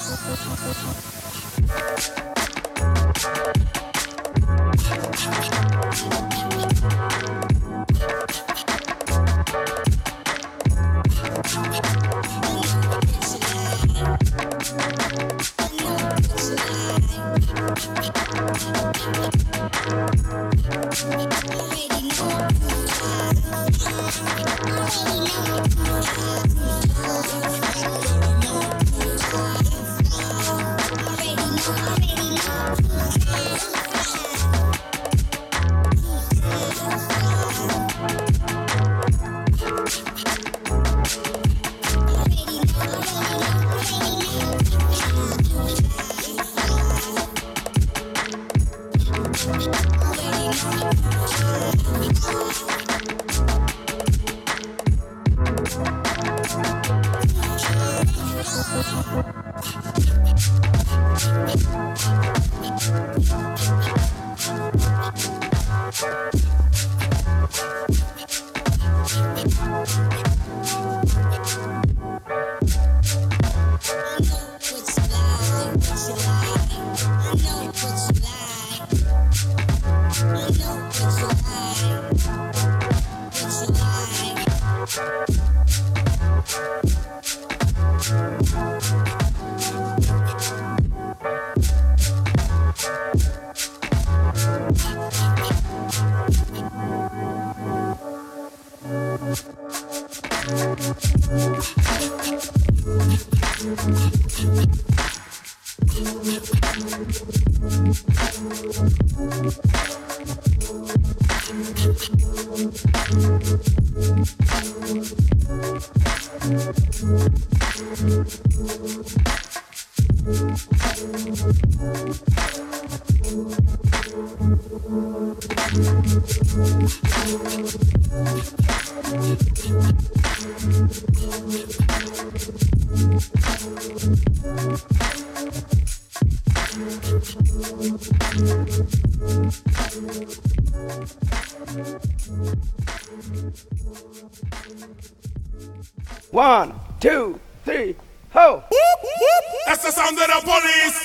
One, two, three, ho! That's the sound of the police!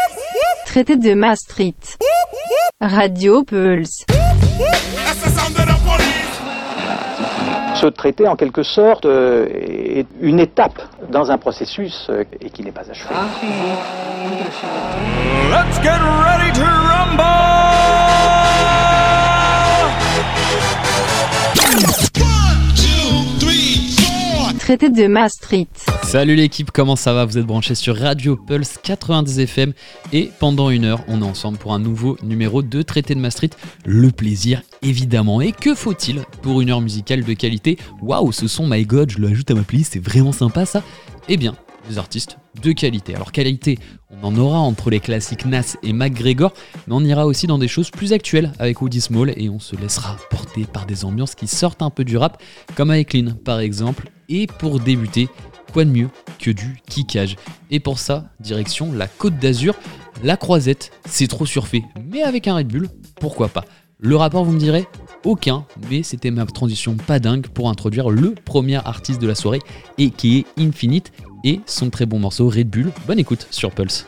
Traité de Maastricht. Radio Pulse. That's the sound of the police! Ce traité, en quelque sorte, est une étape dans un processus et qui n'est pas achevé. Let's get ready to rumble! Traité de Maastricht. Salut l'équipe, comment ça va? Vous êtes branchés sur Radio Pulse 90 FM et pendant une heure, on est ensemble pour un nouveau numéro de Traité de Maastricht. Le plaisir, évidemment. Et que faut-il pour une heure musicale de qualité? Waouh, ce son, my god, je l'ajoute à ma playlist, c'est vraiment sympa ça. Eh bien, des artistes de qualité. Alors qualité, on en aura entre les classiques Nas et McGregor, mais on ira aussi dans des choses plus actuelles avec Woody Small et on se laissera porter par des ambiances qui sortent un peu du rap, comme avec Lean par exemple. Et pour débuter, quoi de mieux que du kickage? Et pour ça, direction la Côte d'Azur, la Croisette, c'est trop surfait, mais avec un Red Bull, pourquoi pas? Le rapport, vous me direz? Aucun, mais c'était ma transition pas dingue pour introduire le premier artiste de la soirée, et qui est Infinite, et son très bon morceau Red Bull. Bonne écoute sur Pulse.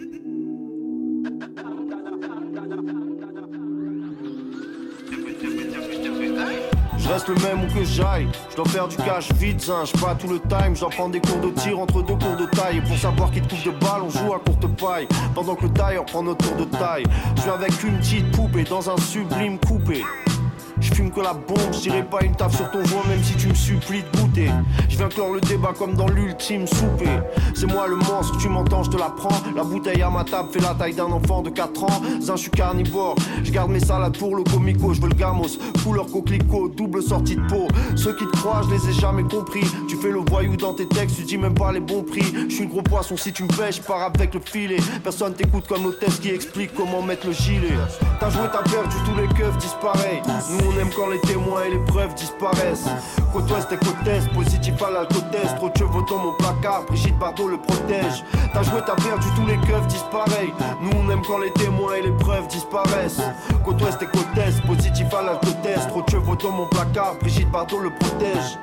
Je reste le même où que j'aille, je dois faire du cash vite, hein. J'suis pas tout le time, j'en prends des cours de tir entre deux cours de taille. Et pour savoir qui te coupe de balle, on joue à courte paille. Pendant que le tailleur prend notre tour de taille. Je suis avec une petite poupée dans un sublime coupé. Je fume que la bombe, je dirais pas une taf sur ton joint même si tu me supplies de goûter. Je viens clore le débat comme dans l'ultime souper. C'est moi le monstre, tu m'entends, je te la prends. La bouteille à ma table fait la taille d'un enfant de 4 ans. Zin, je suis carnivore, je garde mes salades pour le comico. Je veux le gamos, couleur coquelicot, double sortie de peau. Ceux qui te croient, je les ai jamais compris. Tu fais le voyou dans tes textes, tu dis même pas les bons prix. Je suis le gros poisson, si tu me pêches, je pars avec le filet. Personne t'écoute comme l'hôtesse qui explique comment mettre le gilet. T'as joué, t'as perdu, tous les keufs disparaissent. Nous on aime quand les témoins et les preuves disparaissent. Côte ouest et côte est, positif à l'alcotest. Trop de cheveux dans mon placard, Brigitte Bardot le protège. T'as joué, t'as perdu, tous les keufs disparaissent. Nous on aime quand les témoins et les preuves disparaissent. Côte ouest et côte est, positif à l'alcotest. Trop de cheveux dans mon placard, Brigitte Bardot le protège.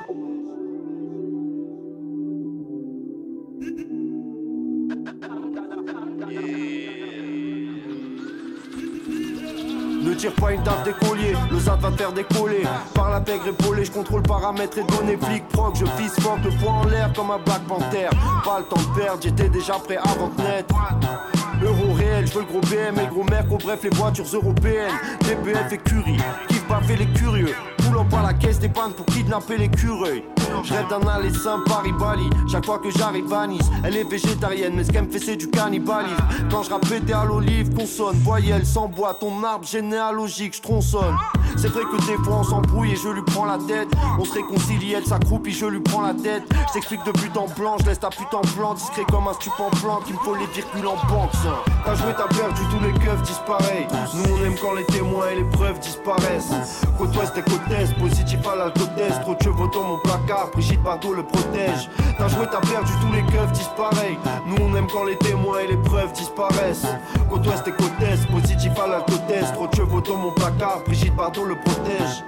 tire pas une taf d'écolier, le ZAD va te faire décoller. Par la pègre épaulée, je contrôle paramètres et données. Flic, proc, je fisse fort, le poing en l'air comme un Black Panther. Pas le temps de perdre, j'étais déjà prêt avant de naître. Euro réel, je veux le gros BM et le gros Merco, bref les voitures européennes. DPF et Curie, kiff pas fait les curieux. Poulant par la caisse des pannes pour kidnapper les cureuils. Je rêve d'un aller simple Paris-Bali. Chaque fois que j'arrive à Nice, elle est végétarienne, mais ce qu'elle me fait c'est du cannibalisme. Quand je rappe pété à l'olive, consonne, voyelle, sans bois, ton arbre généalogique, je tronçonne. C'est vrai que des fois on s'embrouille et je lui prends la tête. On se réconcilie, elle s'accroupit, je lui prends la tête. Je t'explique de but en blanc, je laisse ta pute en plan. Discret comme un stupant plan, qu'il me faut les virgules en banque ça. T'as joué, t'as perdu, tous les keufs disparaissent. Nous on aime quand les témoins et les preuves disparaissent. Côte ouest et côte est, positif à l'alcotest. Trop de chevaux dans mon placard, Brigitte Bardot le protège. T'as joué, t'as perdu, tous les keufs disparaissent. Nous on aime quand les témoins et les preuves disparaissent. Côte ouest et côte est, positif à l'alcotest. Trop de chevaux dans mon placard, Brigitte Bardot le protège.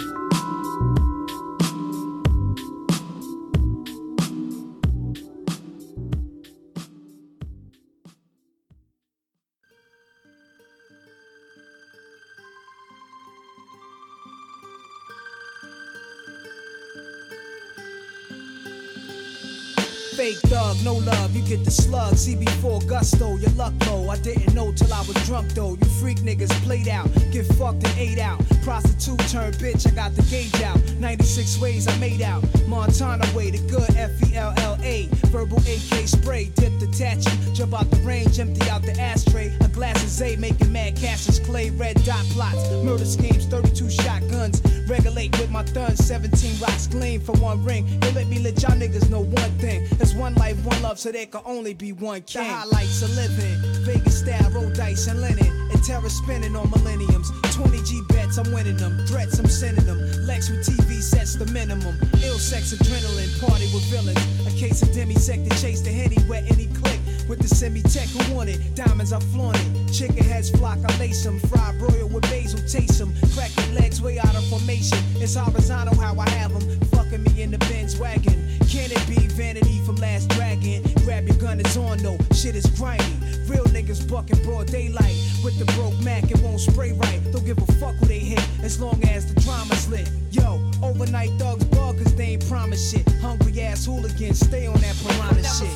Fake thug, no love, you get the slug. CB4 gusto, your luck low. I didn't know till I was drunk though. You freak niggas played out, get fucked and ate out. Prostitute turned bitch, I got the gauge out. 96 ways I made out. Montana way, the good FELLA. Verbal AK spray, dip detaching. Jump out the range, empty out the ashtray. A glass of Zay, making mad Cassius Clay. Red dot plots, murder schemes, 32 shotguns. Regulate with my thuns, 17 rocks gleam for one ring. They let me let y'all niggas know one thing. There's one life, one love, so there can only be one king. The highlights of living, Vegas style, roll dice and linen. And terror spinning on millenniums. 20 G bets, I'm winning them. Threats, I'm sending them. Lex with TV sets the minimum. Ill sex, adrenaline, party with villains. A case of demisec to chase the Henny, wet any click. With the semi-tech who want it, diamonds I flaunt it. Chicken heads flock, I lace them. Fried broil with basil, taste them. Cracking legs way out of formation. It's horizontal how I have them. Fucking me in the Benz wagon. Can it be vanity from Last Dragon? Grab your gun, it's on though. Shit is grimy. Real niggas bucking broad daylight. With the broke Mac, it won't spray right. Don't give a fuck who they hit, as long as the drama's lit. Yo, overnight thugs bug cause they ain't promise shit. Hungry ass hooligans, stay on that piranha shit.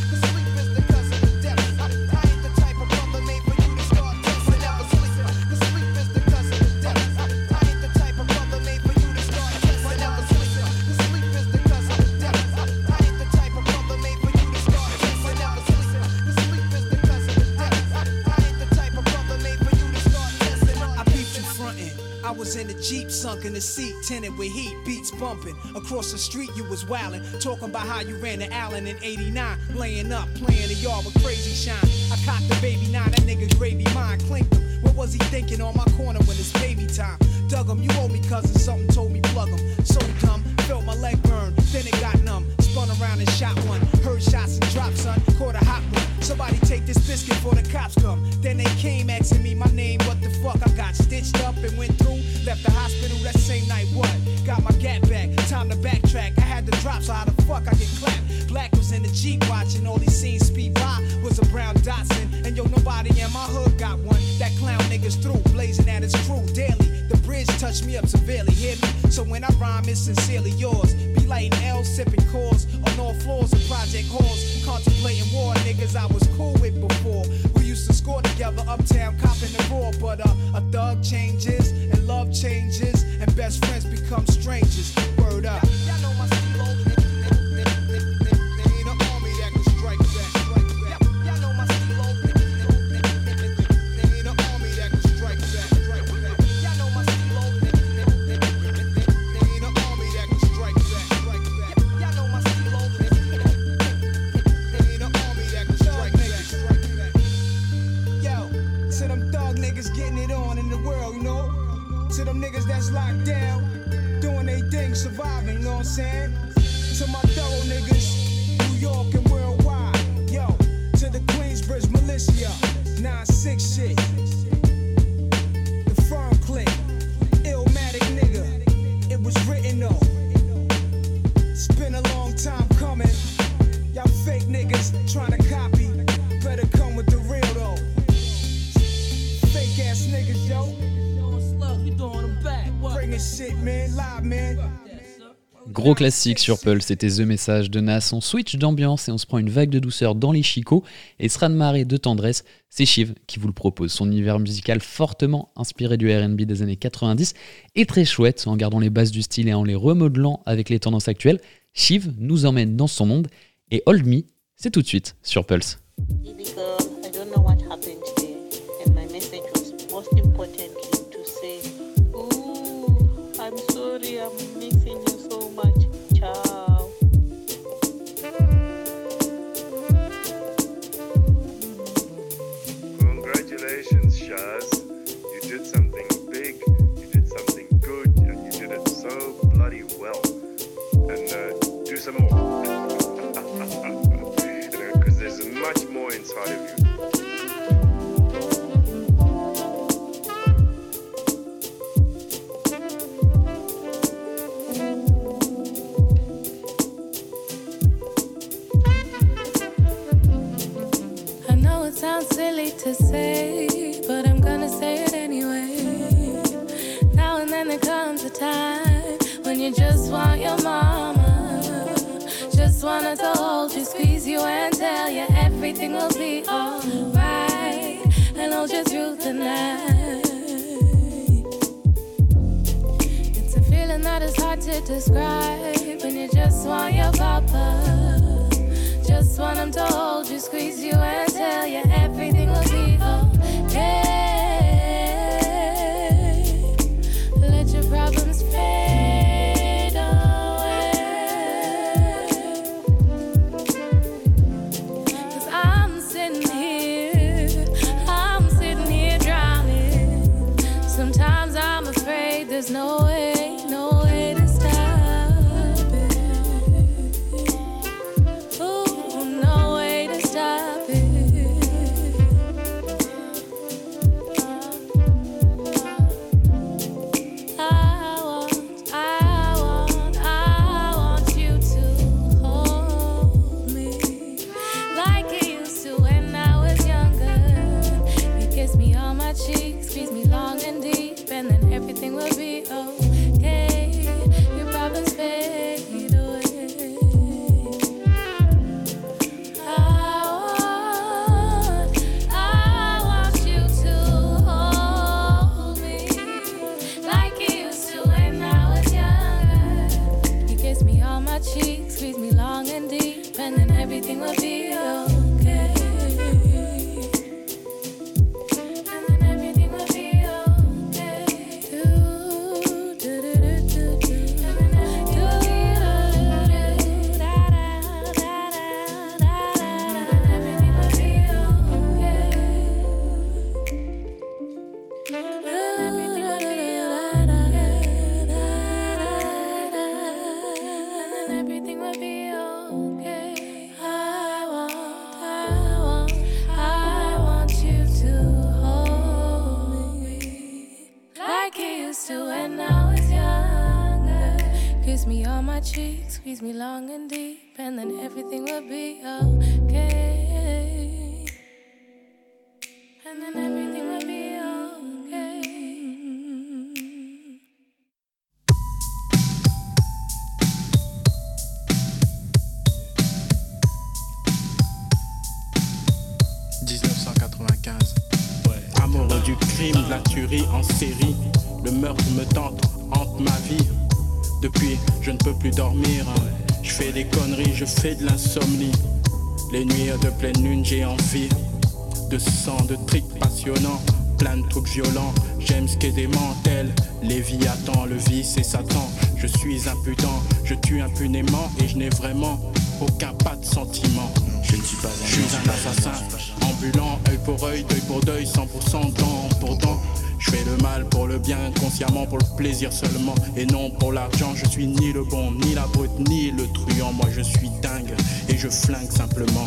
I was in the Jeep, sunk in the seat, tinted with heat, beats bumping. Across the street you was wildin', talking about how you ran to Allen in 89. Laying up, playing the yard with crazy shine. I cocked the baby 9, that nigga gravy mine, clinked him. What was he thinking on my corner when it's baby time? Dug him, you owe me cousin, something told me plug him. So dumb, felt my leg burn, then it got numb. Spun around and shot one, heard shots and drops, son, caught a hot one. Somebody take this biscuit before the cops come. Then they came asking me my name, what the fuck? I got stitched up and went through. Left the hospital that same night, what? Got my gat back, time to backtrack. I had to drop, so how the fuck I get clapped? Black was in the Jeep watching, all these scenes speed by. Was a brown Datsun, and yo, nobody in my hood got one. That clown niggas through, blazing at his crew daily. The bridge touched me up severely, hear me? So when I rhyme, it's sincerely yours. Be lighting L, sipping cores on all floors of project halls. Contemplating war, niggas I was cool with before. We used to score together uptown, copping the raw. But a thug changes, and love changes, and best friends become strangers. Word up. Y'all know my stilo. Ain't an army that can strike back. Y'all know my stilo. Ain't an army that can strike back. Y'all know my stilo. Ain't an army that can strike back. Y'all know my stilo. Ain't an army that can strike back. Yo, to them thug niggas getting it on in the world, you know. To them niggas that's locked down, doing they thing, surviving, you know what I'm saying? To my thorough niggas, New York and worldwide, yo. To the Queensbridge militia, 9-6 shit. The firm click, Illmatic nigga, it was written though. It's been a long time coming. Y'all fake niggas trying to copy, better come with the real though. Fake ass niggas, yo. shit, man. Live, man. Gros classique sur Pulse, c'était The Message de Nas. On switch d'ambiance et on se prend une vague de douceur dans les chicots. Et ce raz-de-marée de tendresse, c'est Shiv qui vous le propose. Son univers musical fortement inspiré du R&B des années 90 est très chouette en gardant les bases du style et en les remodelant avec les tendances actuelles. Shiv nous emmène dans son monde et Hold Me, c'est tout de suite sur Pulse. Baby girl, I don't know what happened today, and my message was most importantly to say, ooh, I'm sorry, I'm missing you so much. Ciao. Congratulations, Shaz. You did something big, you did something good, and you did it so bloody well. And do some more. Because there's much more inside of you. I know it sounds silly to say, but I'm gonna say it anyway. Now and then there comes a time when you just want your mama, just want her to hold you, squeeze you and tell you everything will be alright, and hold you through the night. It's a feeling that is hard to describe when you just want your papa, just want him to hold you, squeeze you and tell you everything will be okay. Let your problems fade away. 'Cause I'm sitting here drowning. Sometimes I'm afraid there's no way to stop it. Ooh, no way to stop it. I want you to hold me like you used to when I was younger. You kiss me on my cheeks, squeeze me long and deep, and then everything will be okay. Your problems fade away. I want you to hold me like you used to when I was younger. You kiss me on my cheeks, squeeze me long and deep, and then everything will be okay. And then everything will be okay. Do, do, do, do, do, do. And then everything will be okay. I want you to hold me like you used to when I was younger. Kiss me on my cheek, squeeze me long and deep, and then everything will be okay. And then everything will be okay. 1995. Amoureux du crime, de la tuerie en série. Le meurtre me tente, hante ma vie. Depuis, je ne peux plus dormir. Je fais des conneries, je fais de l'insomnie. Les nuits de pleine lune, j'ai envie de sang, de tricks passionnants, plein de trucs violents. J'aime ce qu'est dément, tel Léviathan, le vice et Satan. Je suis impudent, je tue impunément et je n'ai vraiment aucun pas de sentiment. Je ne suis pas un, je suis un assassin ambulant, œil pour œil, deuil pour deuil, 100% dent pour dent. Je fais le mal pour le bien, inconsciemment pour le plaisir seulement et non pour l'argent. Je suis ni le bon, ni la brute, ni le truand. Moi je suis dingue et je flingue simplement.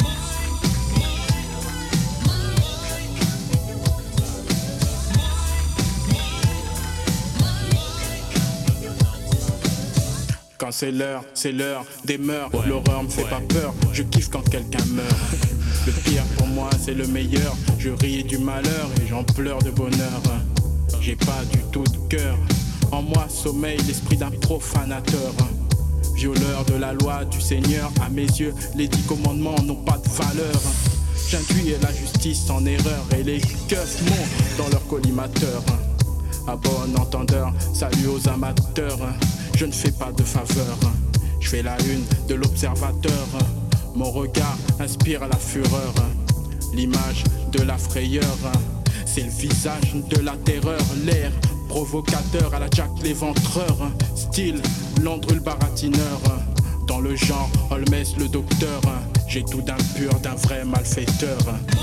Quand c'est l'heure des mœurs. L'horreur me fait pas peur, je kiffe quand quelqu'un meurt. Le pire pour moi c'est le meilleur. Je ris du malheur et j'en pleure de bonheur. J'ai pas du tout de cœur En moi sommeille l'esprit d'un profanateur. Violeur de la loi du Seigneur, à mes yeux, les 10 commandements n'ont pas de valeur. J'induis la justice en erreur et les keufs montent dans leur collimateur. À bon entendeur, salut aux amateurs. Je ne fais pas de faveur, je fais la une de l'observateur. Mon regard inspire la fureur, l'image de la frayeur. C'est le visage de la terreur, l'air provocateur à la Jack l'éventreur. Style Landru le baratineur, dans le genre Holmes le docteur. J'ai tout d'un pur, d'un vrai malfaiteur.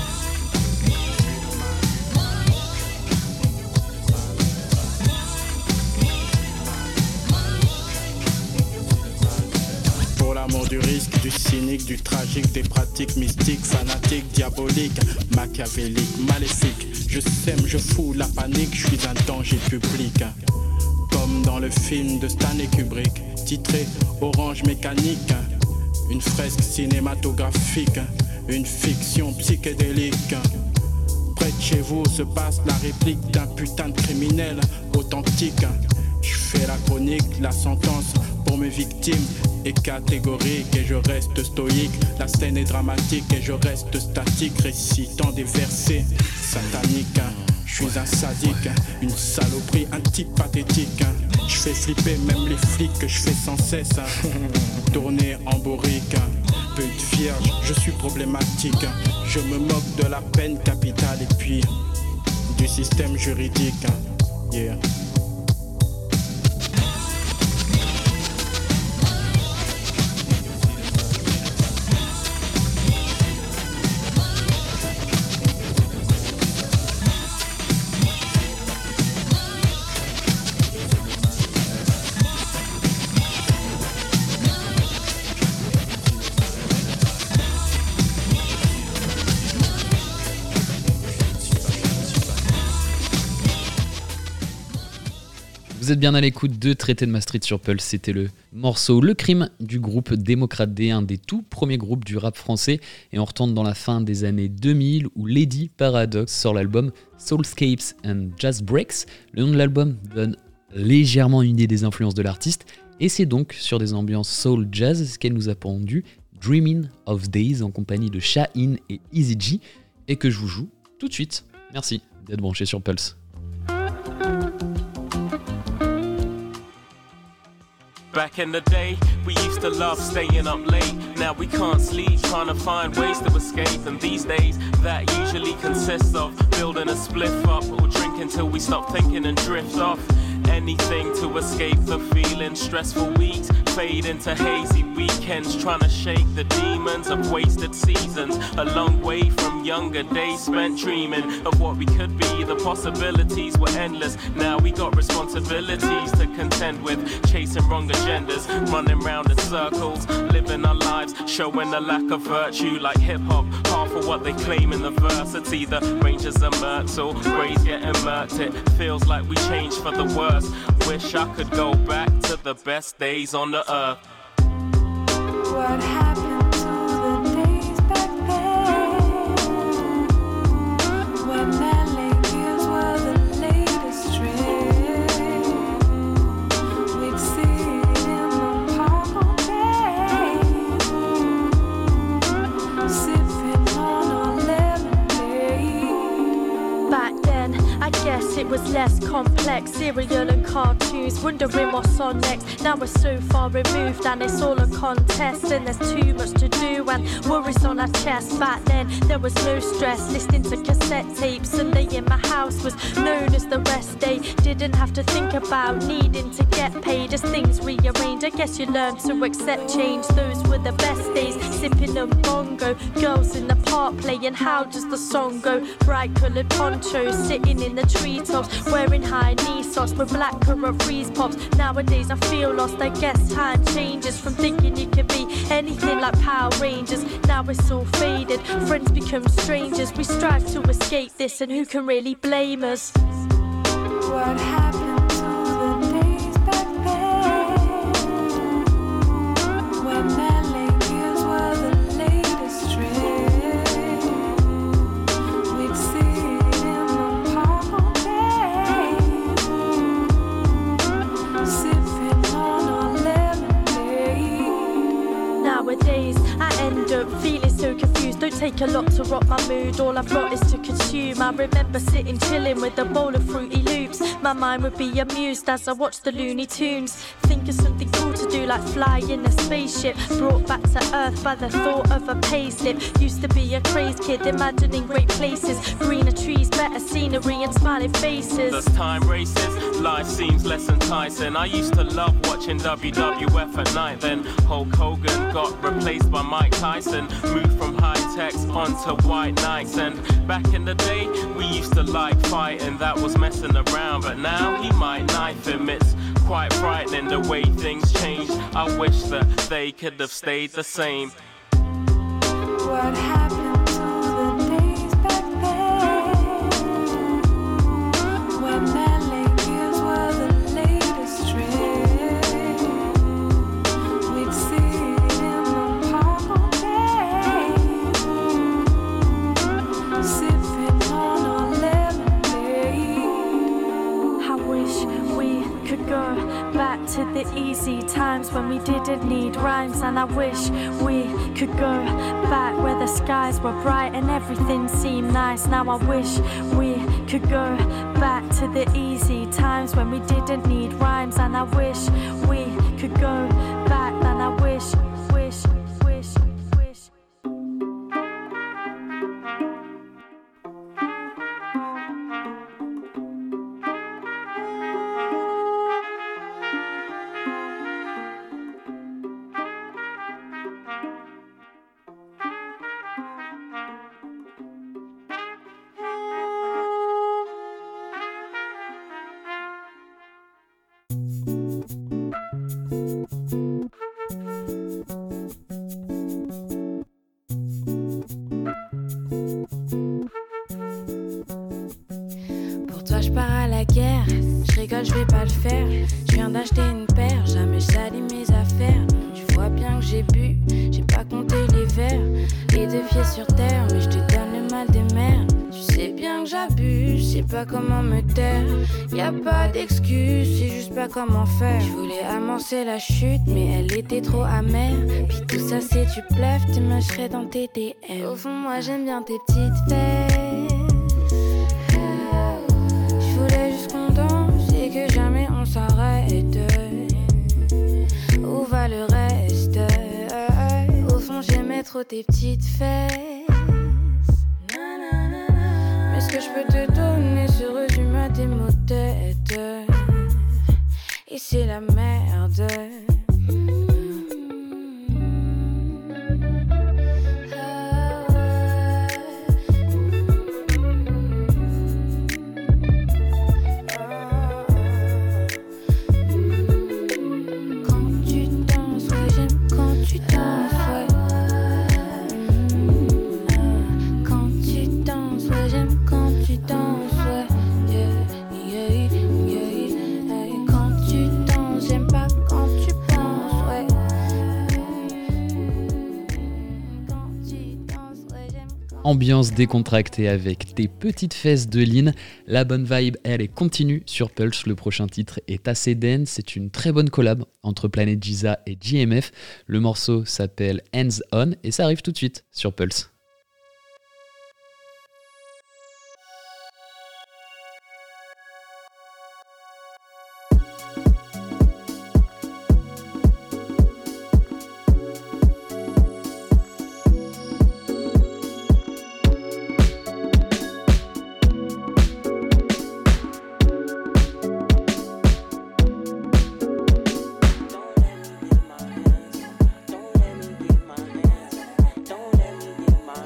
Pour l'amour du risque, du cynique, du tragique, des pratiques mystiques, fanatiques, diaboliques, machiavéliques, maléfiques. Je sème, je fous la panique, je suis un danger public. Comme dans le film de Stanley Kubrick, titré Orange Mécanique. Une fresque cinématographique, une fiction psychédélique. Près de chez vous se passe la réplique d'un putain de criminel authentique. Je fais la chronique, la sentence pour mes victimes est catégorique et je reste stoïque. La scène est dramatique et je reste statique, récitant des versets sataniques. Je suis un sadique, une saloperie, un type pathétique. Je fais flipper même les flics que je fais sans cesse tourner en bourrique. Pute vierge, je suis problématique. Je me moque de la peine capitale et puis du système juridique. Yeah. Vous êtes bien à l'écoute de Traité de Maastricht sur Pulse, c'était le morceau Le Crime du groupe Démocrate D, un des tout premiers groupes du rap français, et on retourne dans la fin des années 2000 où Lady Paradox sort l'album Soulscapes and Jazz Breaks. Le nom de l'album donne légèrement une idée des influences de l'artiste, et c'est donc sur des ambiances soul jazz qu'elle nous a pondu Dreaming of Days en compagnie de Sha-In et Easy G, et que je vous joue tout de suite. Merci d'être branché sur Pulse. Back in the day, we used to love staying up late. Now we can't sleep, trying to find ways to escape. And these days, that usually consists of building a spliff up or drinking till we stop thinking and drift off. Anything to escape the feeling. Stressful weeks fade into hazy weekends, trying to shake the demons of wasted seasons. A long way from younger days spent dreaming of what we could be. The possibilities were endless. Now we got responsibilities to contend with, chasing wrong agendas, running round in circles, living our lives, showing a lack of virtue. Like hip-hop, half of what they claim in the verse. It's either Rangers and Mercs or Grays getting murked. It feels like we changed for the worse. Wish I could go back to the best days on the earth. What happened to the days back then, when LA Gears were the latest trend? We'd sit in the park all day, sipping on our lemonade. Back then, I guess it was less complex. Cereal and cartoons, wondering what's on next. Now we're so far removed and it's all a contest, and there's too much to do and worries on our chest. Back then there was no stress, listening to cassette tapes. Sunday in my house was known as the rest day. Didn't have to think about needing to get paid as things rearrange. I guess you learn to accept change. Those were the best days, sipping on bongo, girls in the park playing How Does the Song Go. Bright coloured ponchos, sitting in the treetops, wearing high knee socks with black currant freeze pops. Nowadays I feel lost, I guess time changes from thinking you could be anything like Power Rangers. Now it's all faded, friends become strangers. We strive to escape this, and who can really blame us? What happened to the days back then, when LA Gears were the latest trend? We'd sit in the park all day, take a lot to rock my mood. All I've got is to consume. I remember sitting chilling with a bowl of Fruity Loops. My mind would be amused as I watched the Looney Tunes. Think of something cool to do like fly in a spaceship. Brought back to earth by the thought of a payslip. Used to be a crazed kid imagining great places. Greener trees, better scenery and smiling faces. As time races, life seems less enticing. I used to love watching WWF at night. Then Hulk Hogan got replaced by Mike Tyson. Moved from high techs onto white nights. And back in the day, we used to like fighting. That was messing around, but now he might knife him. It's quite frightening the way things change. I wish that they could have stayed the same. What happened to the days back then, when LA Gears were the latest trend? We'd sit in the park all day, sipping on our lemonade. I wish we could go back to the easy times when we didn't need rhymes. And I wish we could go back where the skies were bright and everything seemed nice. Now I wish we could go back to the easy times when we didn't need rhymes. And I wish we could go back. And I wish. Je vais pas le faire, je viens d'acheter une paire, jamais je salis mes affaires. Tu vois bien que j'ai bu, j'ai pas compté les verres, les deux pieds sur terre, mais je te donne le mal des mers. Tu sais bien que j'abuse, je sais pas comment me taire, y a pas d'excuse, c'est juste pas comment faire. Je voulais amorcer la chute, mais elle était trop amère. Puis tout ça c'est du bluff, tu mâcherais dans tes DM. Au fond moi j'aime bien tes petites fesses. Je voulais juste qu'on danse et que jamais on s'arrête. Où va le reste? Au fond j'aimais trop tes petites fesses. Mais ce que je peux te donner se résume à tes mots de tête. Et c'est la merde. Ambiance décontractée avec tes petites fesses de Lynn. La bonne vibe, elle est continue sur Pulse. Le prochain titre est assez dense. C'est une très bonne collab entre Planet Giza et JMF. Le morceau s'appelle Hands On et ça arrive tout de suite sur Pulse. Don't let me get my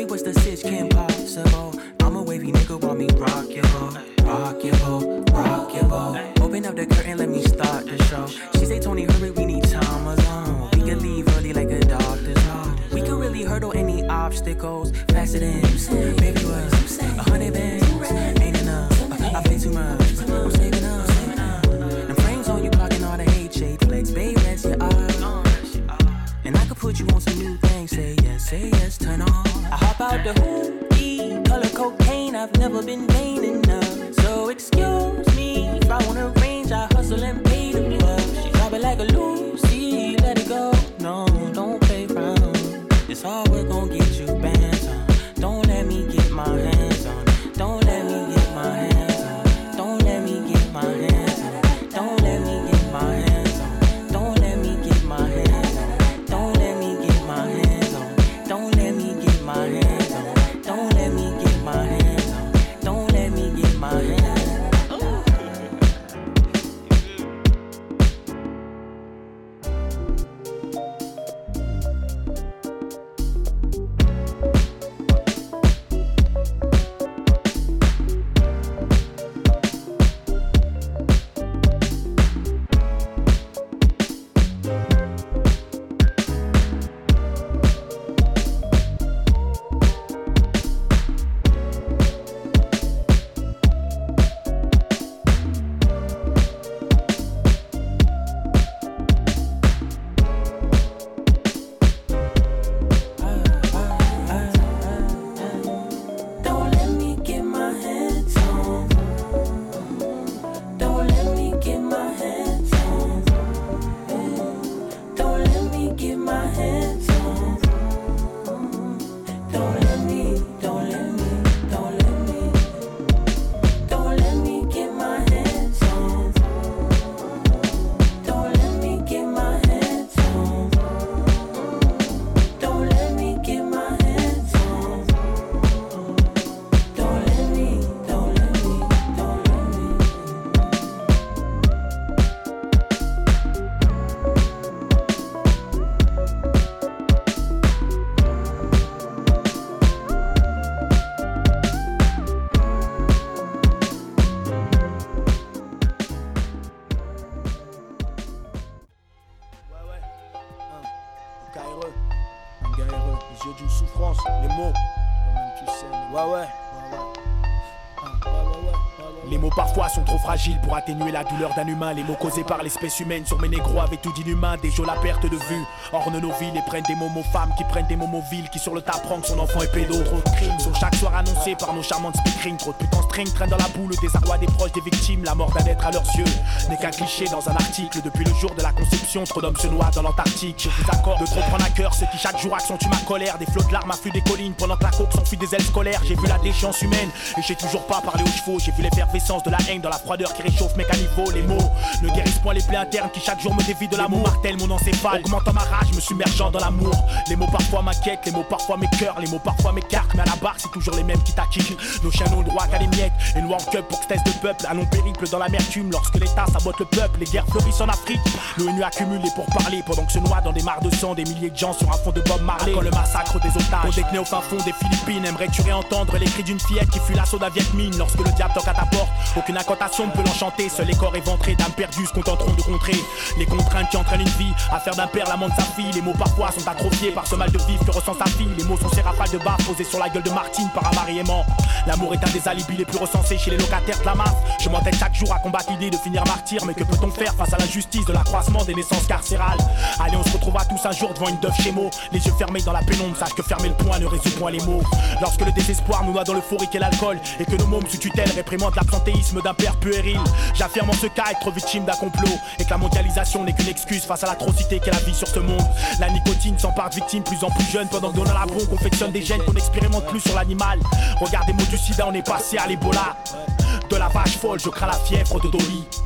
what's the sitch, can't possible. I'm a wavy nigga, want me rock your boat, rock your boat, rock your boat. Open up the curtain, let me start the show. She say, Tony, hurry, we need time alone. We can leave early like a doctor's note. We can really hurdle any obstacles. Faster than baby was 100 bands, ain't enough. I pay too much, I'm saving up. The frames on you blocking all the hate shade flex, babe, that's your eye. And I could put you on some new things. Say yes, turn on. I hop out the hoopty, color cocaine. I've never been vain enough. So excuse me if I wanna range. I hustle and pay the bluff. She drop it like a Lucy, let it go. No, don't play round. It's hard work gon' get you bands on. Don't let me get my hands on. Don't let me get my hands on. Don't let me get my hands on. Don't let me get my hands on. Don't let me get my hands on. Don't let me get my hands on. Don't let me get my hands on. Don't let me get my hands on. Don't let me get my hands on. Pour atténuer la douleur d'un humain, les mots causés par l'espèce humaine sur mes négros avaient tout d'inhumain, des jeux la perte de vue, ornent nos villes et prennent des momos femmes qui prennent des momos villes, qui sur le tas prend que son enfant est pédo. Trop de crimes sont chaque soir annoncés par nos charmantes speakerines. Trop de putes en string traînent dans la boue, le désarroi des proches des victimes, la mort d'un être à leurs yeux n'est qu'un cliché dans un article. Depuis le jour de la conception, trop d'hommes se noient dans l'Antarctique. Je vous accorde de trop prendre à cœur ceux qui chaque jour accentuent ma colère. Des flots de larmes affluent des collines pendant que la coque s'enfuit des ailes scolaires. J'ai vu la déchéance humaine et j'ai toujours pas parlé aux chevaux. J'ai vu l'effervescence de la haine dans la froideur qui réchauffe mes caniveaux. Les mots ne guérissent point les plaies internes qui chaque jour me dévient de l'amour. Martèle mon encéphale, augmentant ma rage, me submergeant dans l'amour. Les mots parfois m'inquiètent, les mots parfois m'écœurent, les mots parfois m'écartent, mais à la barre c'est toujours les mêmes qui t'acquittent. Nos chiens n'ont le droit qu'à les miettes, et une World Cup pour que de peuple. Un long périple dans l'amertume lorsque l'État sabote le peuple. Les guerres fleurissent en Afrique, l'ONU accumule les pourparlers pendant que se noient dans des mares de sang des milliers de gens sur un fond de Bob Marley. Quand le massacre des otages, on détenait au fin fond des Philippines. Aimerais-tu réentendre les cris d'une fillette qui fut l'assaut d'un Viet Minh? Lorsque le diable toque à ta porte, aucune incantation ne peut l'enchanter. Seuls les corps éventrés d'âmes perdues se contenteront de contrer les contraintes qui entraînent une vie à faire d'un père l'amant de sa fille. Les mots parfois sont atrophiés par ce mal de vivre que ressent sa fille. Les mots sont ces rafales de baffes posées sur la gueule de Martine par un mari aimant. L'amour est un des alibis les plus recensés chez les locataires de la masse. Je m'entête chaque jour à combattre l'idée de finir martyr. Mais que peut-on faire face à l'injustice de l'accroissement des naissances carcérales? Allez, on se retrouvera tous un jour devant une Dove chez Mo, les yeux fermés dans la pénombre, sache que fermer le poing ne résout point les mots. Lorsque le désespoir nous noie dans l'euphorique et l'alcool, et que nos mômes sous tutelle réprimandent l'absentéisme d'un père puéril, j'affirme en ce cas être victime d'un complot, et que la mondialisation n'est qu'une excuse face à l'atrocité qu'est la vie sur ce monde. La nicotine s'empare de victimes plus en plus jeunes, pendant que Donald Lavon confectionne des gènes qu'on n'expérimente plus sur l'animal. Regarde des mots du sida, on est passé à l'Ebola. De la vache folle, je crains la fièvre de Dolly.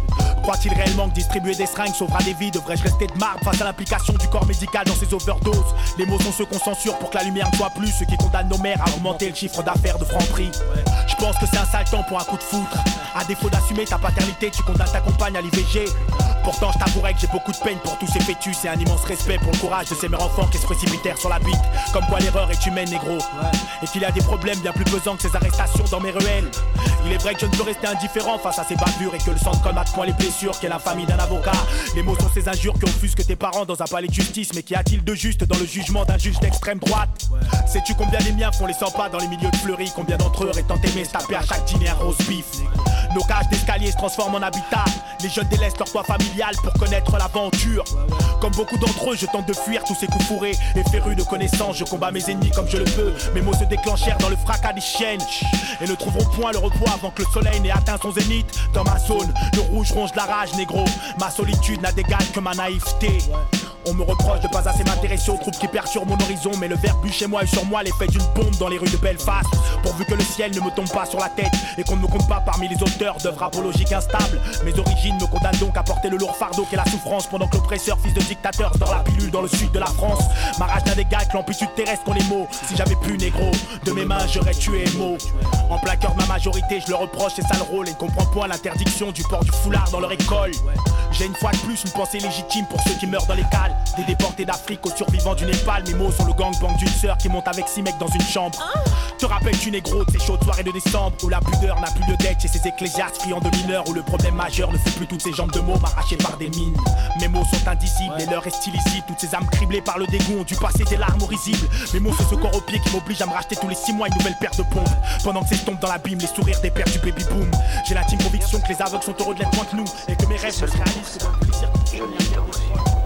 Croit-il réellement que distribuer des seringues sauvera des vies? Devrais-je rester de marbre face à l'implication du corps médical dans ces overdoses? Les mots sont ceux qu'on censure pour que la lumière ne soit plus, ceux qui condamnent nos mères à augmenter le chiffre d'affaires de Franprix. Je pense que c'est un sale temps pour un coup de foudre. À défaut d'assumer ta paternité, tu condamnes ta compagne à l'IVG. Pourtant je t'avouerai que j'ai beaucoup de peine pour tous ces fœtus et un immense respect pour le courage de ces mères enfants qui se précipitèrent sur la bite. Comme quoi l'erreur est humaine, négro. Et qu'il y a des problèmes bien plus pesants que ces arrestations dans mes ruelles. Il est vrai que je ne peux rester indifférent face à ces bavures et que le sang ne colmate point les blessures qu'est l'infamie d'un avocat. Les mots sont ces injures qui offusquent tes parents dans un palais de justice. Mais qu'y a-t-il de juste dans le jugement d'un juge d'extrême droite? Sais-tu combien les miens font les 100 pas dans les milieux de fleuris? Combien d'entre eux auraient tant aimé se taper à chaque dîner un roast beef? Nos cages d'escalier se transforment en habitat. Les jeunes délaissent leur toit familial pour connaître l'aventure. Comme beaucoup d'entre eux, je tente de fuir tous ces coups fourrés. Et féru de connaissances, je combats mes ennemis comme je le peux. Mes mots se déclenchèrent dans le fracas des chaînes et ne trouveront point le repos avant que le soleil n'ait atteint son zénith. Dans ma zone, le rouge ronge la rage, négro. Ma solitude n'a d'égal que ma naïveté. On me reproche de pas assez m'intéresser aux troupes qui perturbent mon horizon. Mais le verbe chez moi et sur moi l'effet d'une bombe dans les rues de Belfast. Pourvu que le ciel ne me tombe pas sur la tête et qu'on ne me compte pas parmi les auteurs d'œuvres apologiques instables. Mes origines me condamnent donc à porter le lourd fardeau qu'est la souffrance, pendant que l'oppresseur, fils de dictateur, dort la pilule dans le sud de la France. Ma rage n'a d'égal que l'amplitude terrestre qu'ont les mots. Si j'avais pu, négro, de mes mains j'aurais tué Mo. En plein cœur de ma majorité, je leur reproche ces sales rôles et ne comprends point l'interdiction du port du foulard dans leur école. J'ai une fois de plus une pensée légitime pour ceux qui meurent dans les cales. Des déportés d'Afrique aux survivants du Népal. Mes mots sont le gangbang d'une sœur qui monte avec 6 mecs dans une chambre. Te rappelles-tu, négro, de ces chaudes soirées de décembre où la pudeur n'a plus lieu d'être chez ces ecclésiastes friands de mineurs, où le problème majeur ne fut plus toutes ces jambes de mots arrachées par des mines. Mes mots sont indicibles et leur est illisible. Toutes ces âmes criblées par le dégoût ont dû passer des larmes risibles. Mes mots sont ce corps au pied qui m'oblige à me racheter tous les 6 mois une nouvelle paire de pompes. Pendant que s'estompent dans l'abîme les sourires des pères du baby boom. J'ai l'intime conviction que les aveugles sont heureux de l'être moins que nous et que mes rêves se réalisent. Je l'ai aussi.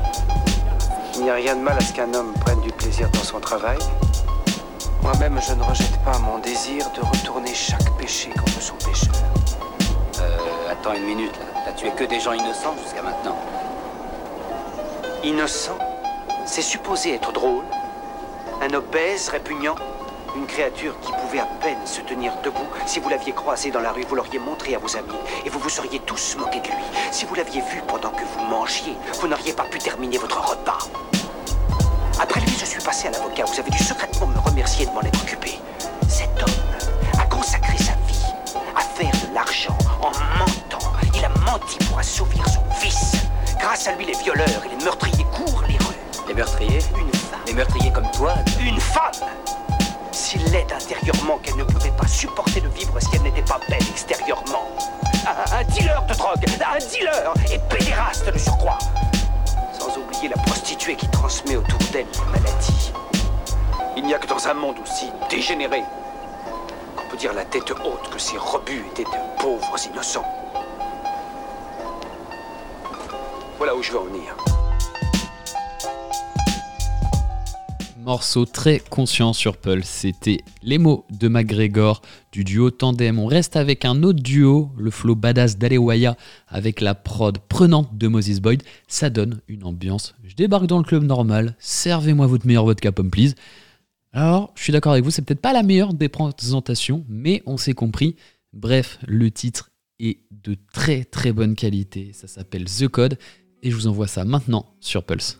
Il n'y a rien de mal à ce qu'un homme prenne du plaisir dans son travail. Moi-même, je ne rejette pas mon désir de retourner chaque péché contre son pécheur. Attends une minute, là. T'as tué que des gens innocents jusqu'à maintenant. Innocent, c'est supposé être drôle. Un obèse, répugnant, une créature qui pouvait à peine se tenir debout. Si vous l'aviez croisé dans la rue, vous l'auriez montré à vos amis et vous vous seriez tous moqués de lui. Si vous l'aviez vu pendant que vous mangiez, vous n'auriez pas pu terminer votre repas. Après lui, je suis passé à l'avocat. Vous avez dû secrètement me remercier de m'en être occupé. Cet homme a consacré sa vie à faire de l'argent en mentant. Il a menti pour assouvir son vice. Grâce à lui, les violeurs et les meurtriers courent les rues. Les meurtriers? Une femme. Les meurtriers comme toi? Une femme! S'il l'aide intérieurement, qu'elle ne pouvait pas supporter de vivre si elle n'était pas belle extérieurement. Un dealer de drogue, un dealer et pédéraste de surcroît. Sans oublier la prostituée qui transmet autour d'elle les maladies. Il n'y a que dans un monde aussi dégénéré qu'on peut dire la tête haute que ces rebuts étaient de pauvres innocents. Voilà où je veux en venir. Morceau très conscient sur Pulse, c'était les mots de McGregor du duo Tandem. On reste avec un autre duo, le flow badass d'Alewaya avec la prod prenante de Moses Boyd. Ça donne une ambiance. Je débarque dans le club normal, servez-moi votre meilleur vodka pomme please. Alors, je suis d'accord avec vous, c'est peut-être pas la meilleure des présentations, mais on s'est compris. Bref, le titre est de très très bonne qualité. Ça s'appelle The Code et je vous envoie ça maintenant sur Pulse.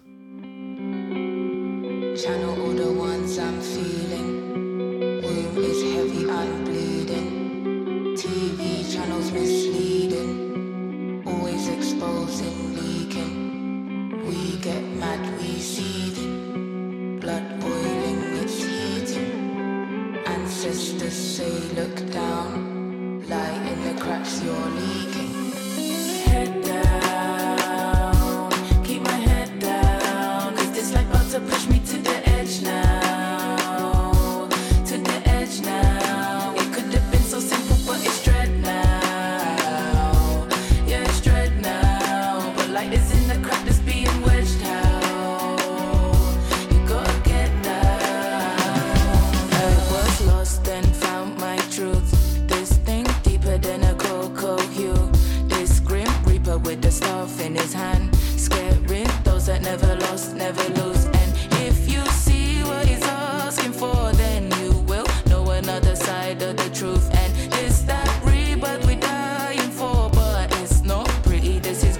Channel all the ones I'm feeling. Womb is heavy, I'm bleeding. TV channels misleading. Always exposing, leaking. We get mad, we seething. Blood boiling, it's heating. Ancestors say look down. Light in the cracks, you're leaking. Head down. Keep my head down. Cause this life about to push me to the edge now, to the edge now. It could have been so simple, but it's dread now. Yeah, it's dread now. But light is in the crack that's being wedged out. You gotta get down. I was lost, then found my truth. This thing deeper than a cocoa hue. This grim reaper with the staff in his hand, scaring those that never lost, never lose. If you see what he's asking for, then you will know another side of the truth. And it's that rebirth we're dying for, but it's not pretty, this is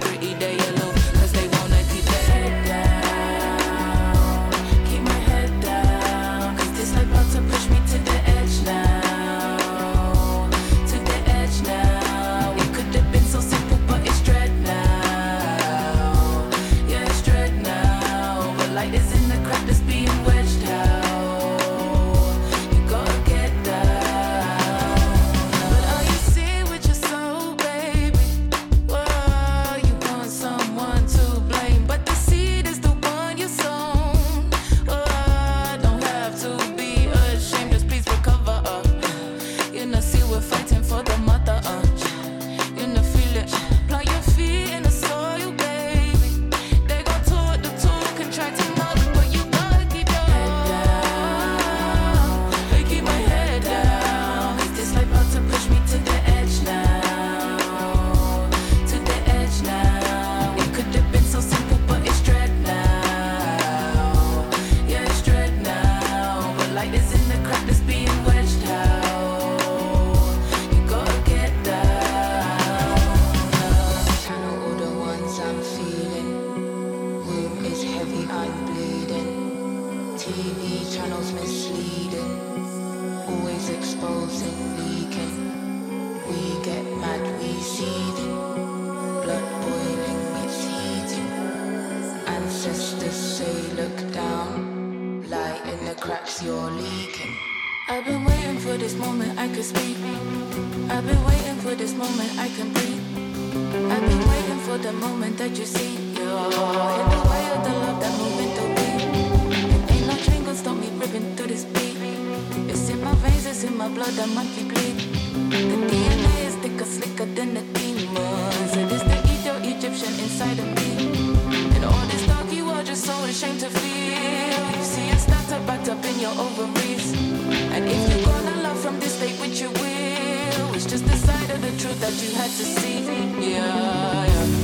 TV channels misleading, always exposing, leaking. We get mad, we seething, blood boiling, it's heating. Ancestors say look down, light in the cracks you're leaking. I've been waiting for this moment I could speak. I've been waiting for this moment I can breathe. I've been waiting for the moment that you see. You're in the way of the love that moving through me. And ain't no train gonna stop me ripping through this beat. It's in my veins, it's in my blood, that monkey bleed. The DNA is thicker, slicker than the demons. It is the Egyptian inside of me. And all this dark you are just so ashamed to feel. You see it stacked up, backed up in your ovaries. And if you're gonna love from this state, which you will, it's just the side of the truth that you had to see. Yeah, yeah.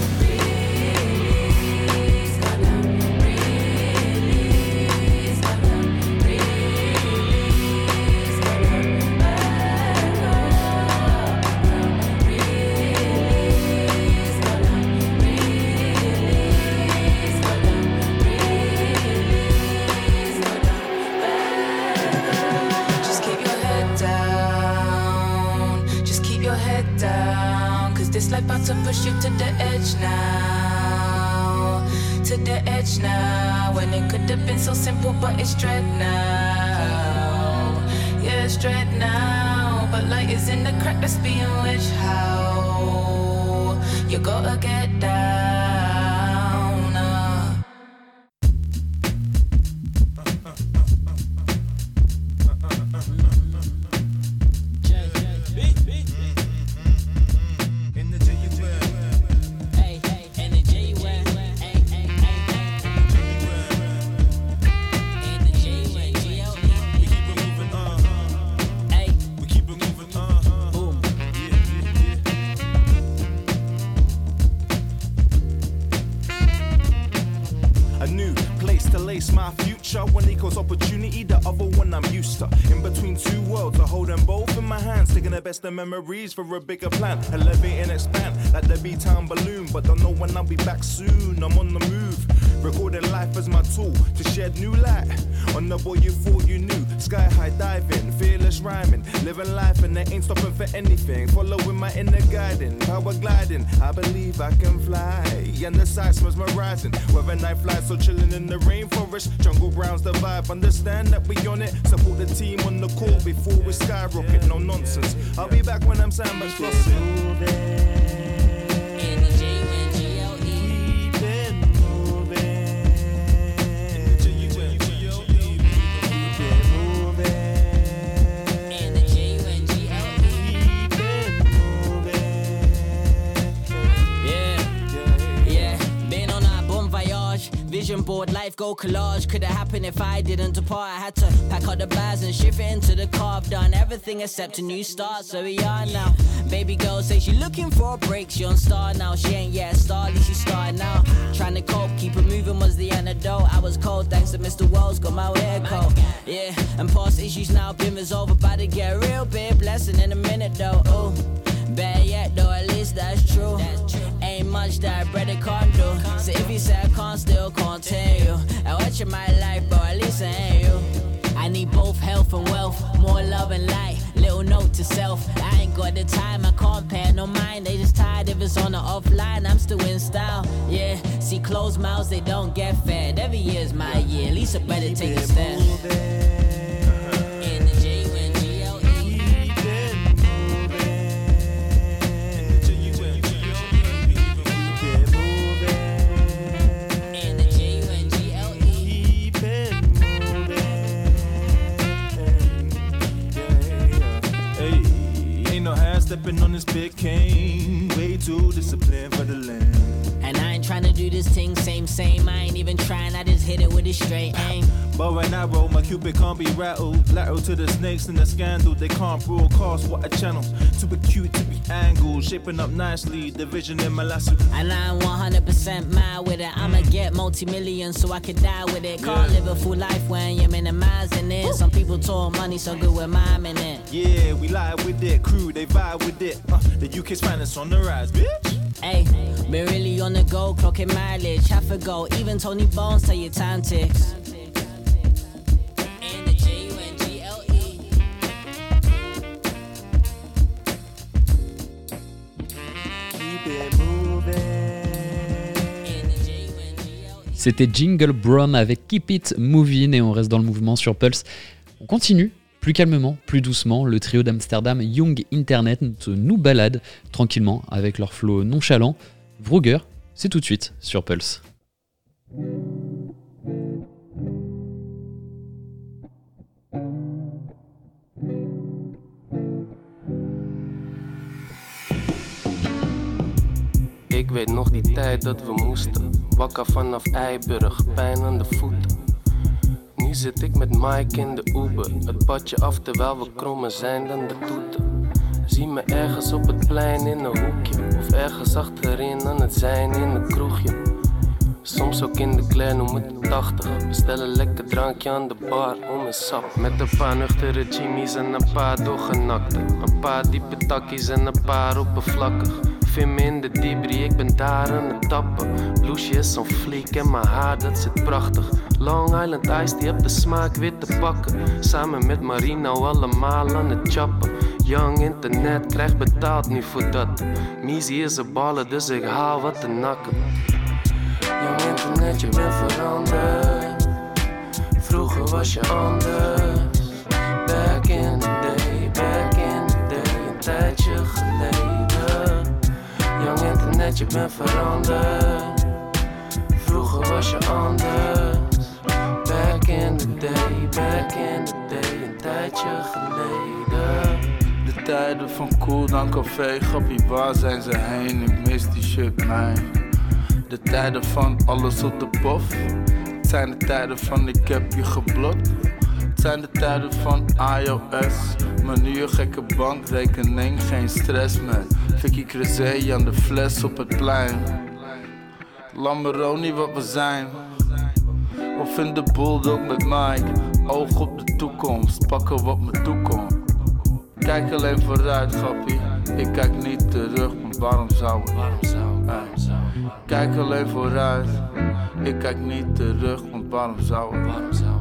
This life about to push you to the edge now, to the edge now. When it could have been so simple, but it's dread now. Yeah, it's dread now. But light is in the crack that's being wedged. How you gotta get down. My future, one equals opportunity, the other one I'm used to. In between two worlds, I hold them both in my hands, taking the best of memories for a bigger plan. Elevate and expand like the B-Town balloon, but don't know when I'll be back soon. I'm on the move, recording life as my tool to shed new light on the boy you thought you knew. Sky high diving, fearless rhyming, living life and they ain't stopping for anything. Following my inner guiding, power gliding. I believe I can fly, and the sights mesmerizing. Whether night flies or chilling in the rainforest, jungle browns the vibe. Understand that we on it. Support the team on the court before we skyrocket. No nonsense. I'll be back when I'm sandwich flossing. Vision board, life go collage. Could have happened if I didn't depart. I had to pack up the bags and shift it into the car. I've done everything except a new start, so we are now. Baby girl say she looking for a break. She on star now, she ain't yet a star, at least she started now. Trying to cope, keep it moving was the antidote. I was cold thanks to Mr. Wells, got my hair cold. Yeah, and past issues now been resolved. About to get a real big blessing in a minute though. Oh, better yet though, at least that's true. Ain't much that brother can't do. So if you say I can't, still continue. I watch in my life, bro, at least I ain't you. I need both health and wealth, more love and light. Little note to self, I ain't got the time, I can't pay no mind. They just tired if it's on the offline, I'm still in style. Yeah, see closed mouths, they don't get fed. Every year's my year, at least I better take a stand. Stepping on this big cane, way too disciplined for the land. And I ain't tryna do this thing same. I ain't even trying, I just hit it with a straight aim. But when I roll, my cupid can't be rattled. Lateral to the snakes in the scandal. They can't broadcast what a channel. Too acute to be angled. Shaping up nicely, the vision in my lasso. And I'm 100% mad with it. I'ma get multi-millions so I can die with it. Can't live a full life when you're minimizing it. Some people talk money so good with miming it. Yeah, we lie with it. Crew, they vibe with it. The UK's finest on the rise, bitch. Hey, been really on the go, clocking mileage. Half a go, even Tony Bones tell you time ticks. C'était Jingle Brown avec Keep It Moving et on reste dans le mouvement sur Pulse. On continue, plus calmement, plus doucement. Le trio d'Amsterdam Young Internet nous balade tranquillement avec leur flow nonchalant. Vroeger, c'est tout de suite sur Pulse. Ik weet nog die tijd dat we moesten. Wakker vanaf Eiburg, pijn aan de voeten. Nu zit ik met Mike in de Uber. Het padje af terwijl we krommer zijn dan de toeten. Zie me ergens op het plein in een hoekje. Of ergens achterin aan het zijn in een kroegje. Soms ook in de Claire, noem het 80. Bestel een lekker drankje aan de bar om een sap. Met een paar nuchtere Jimmy's en een paar doorgenakte. Een paar diepe takkies en een paar oppervlakkig. Vind me in de dibri, ik ben daar aan het tappen. Blouseje is zo'n fleek en mijn haar dat zit prachtig. Long Island Ice, die heb de smaak weer te pakken. Samen met Marino allemaal aan het chappen. Young Internet krijgt betaald nu voor dat. Meezy is een baller, dus ik haal wat te nakken. Young Internet, je bent veranderd. Vroeger was je anders. Back in the day, back in the day, een tijdje geleden. Young Internet, je bent veranderd. Vroeger was je anders. Back in the day, back in the day, een tijdje geleden. De tijden van Cool dan Café, grappie, waar zijn ze heen? Ik mis die shit, man. De tijden van alles op de pof. Het zijn de tijden van ik heb je geblokt. Het zijn de tijden van iOS. Maar nu een gekke bankrekening, geen stress man. Vicky Cruze aan de fles op het plein. Lamborghini wat we zijn. Of in de bulldog met Mike. Oog op de toekomst, pakken wat me toekomt. Kijk alleen vooruit, grappie. Ik kijk niet terug, maar waarom zou ik? Kijk alleen vooruit. Ik kijk niet terug, want waarom zou ik?